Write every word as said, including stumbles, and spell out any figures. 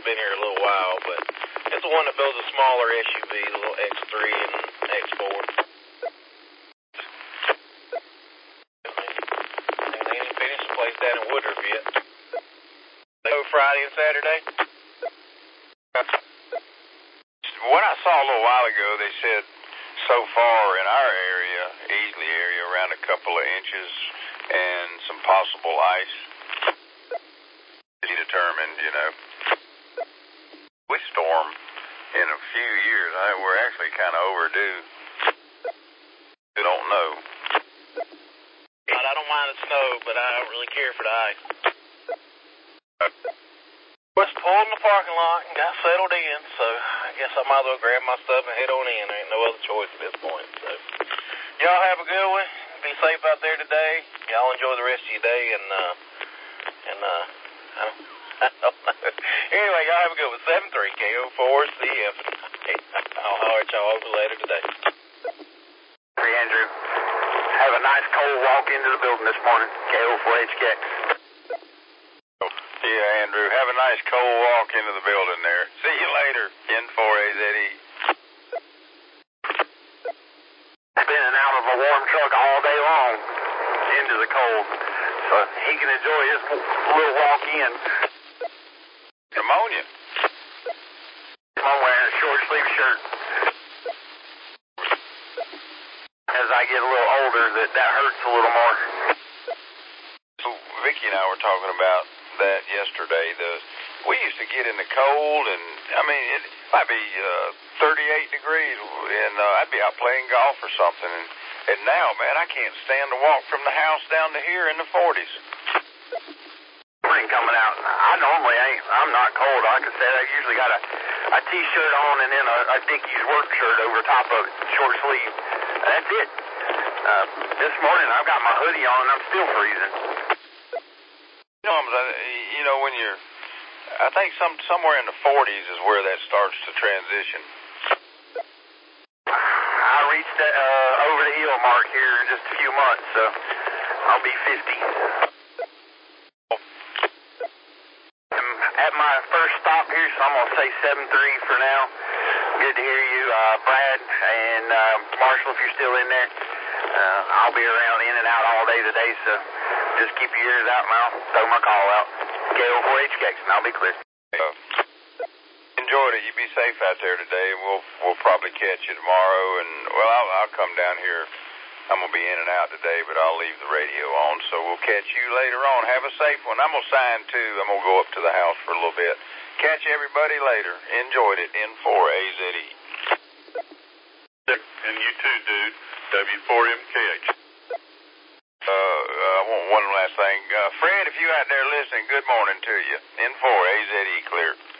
been here a little while, but it's the one that builds a smaller S U V, the little X three and X four. And they didn't finish the place down in Woodruff yet. They go Friday and Saturday. What I saw a little while ago, they said so far in our area, Easley area, around a couple of inches and some possible ice. Be determined, you know. We storm in a few years. I think we're actually kind of overdue. We don't know. But I don't mind the snow, but I don't really care for the ice. Just pulled in the parking lot and got settled in, so I guess I might as well grab my stuff and head on in. There ain't no other choice at this point. So, y'all have a good one. Be safe out there today. Y'all enjoy the rest of your day, and uh, and uh, I don't, I don't know. Anyway, y'all have a good one. seven three K O four C F. I'll holler at y'all over later today. Hey, Andrew. Have a nice cold walk into the building this morning. K O four H K X. Yeah, Andrew, have a nice cold walk into the building there. See you later, N four A Z E. Been and out of a warm truck all day long into the cold, so he can enjoy his little walk in. Pneumonia. I'm wearing a short sleeve shirt. As I get a little older, that, that hurts a little more. So Vicky and I were talking about that yesterday. The we used to get in the cold, and I mean it might be uh, thirty-eight degrees, and uh, I'd be out playing golf or something. And, and now, man, I can't stand to walk from the house down to here in the forties. Spring coming out. I normally ain't. I'm not cold. Like I said, I usually got a a t-shirt on and then a, a Dickies work shirt over top of it, short sleeve. That's it. Uh, this morning I've got my hoodie on and I'm still freezing. You know, you know when you're, I think some somewhere in the forties is where that starts to transition. I reached that uh, over the hill mark here in just a few months, so I'll be fifty. I'm at my first stop here, so I'm gonna say seven three for now. Good to hear you, uh, Brad and uh, Marshall, if you're still in there. Uh, I'll be around in and out all day today, so just keep your ears out and I'll throw my call out. K O four H K X, and I'll be clear. Uh, enjoyed it. You be safe out there today. We'll we'll probably catch you tomorrow, and well, I'll, I'll come down here. I'm gonna be in and out today, but I'll leave the radio on, so we'll catch you later on. Have a safe one. I'm gonna sign too. I'm gonna go up to the house for a little bit. Catch everybody later. Enjoyed it. N four A Z E. And you too, dude. W four M K H. Uh, I want one last thing. Uh, Fred, if you out there listening, good morning to you. N four A Z E clear.